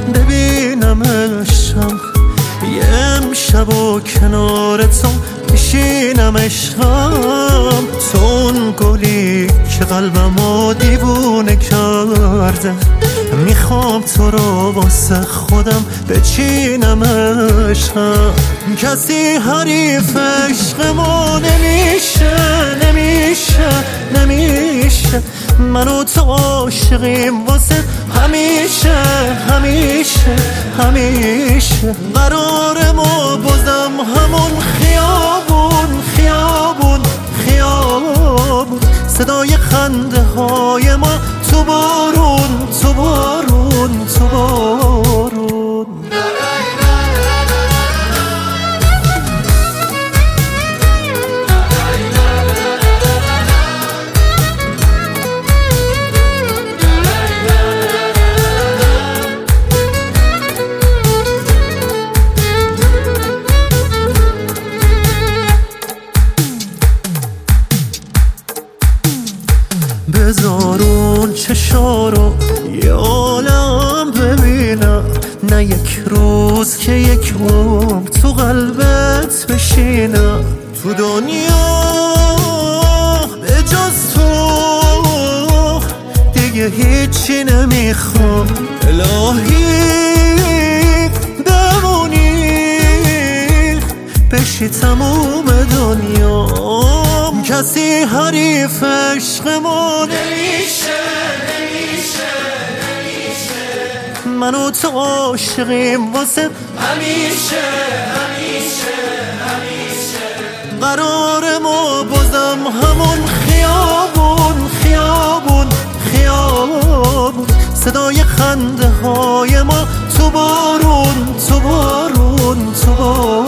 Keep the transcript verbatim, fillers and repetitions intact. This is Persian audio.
ببینمشم یه امشب و کنار تو میشینم عشقم، تو اون گلی که قلبمو دیوونه کرده، میخوام تو رو واسه خودم بچینم عشقم. کسی حریف عشق ما نمیشه نمیشه نمیشه، من و تو عاشقیم واسه همیشه همیشه همیشه. قرار ما بازم همون خیابون خیابون خیابون، صدای خنده های ما تو بارون تو بارون تو بارون. بذارون چشا رو یه عالم ببینم، نه یک روز که یک عمر تو قلبت بشینم. تو دنیا به جز تو دیگه هیچی نمیخوام، الهی بمونی بشی تموم دنیا. کسی حریف عشق ما نمیشه نمیشه نمیشه، من و تو عاشقیم واسه همیشه همیشه همیشه. قرار ما بازم همون خیابون خیابون خیابون، صدای خنده های ما تو بارون تو بارون تو بارون.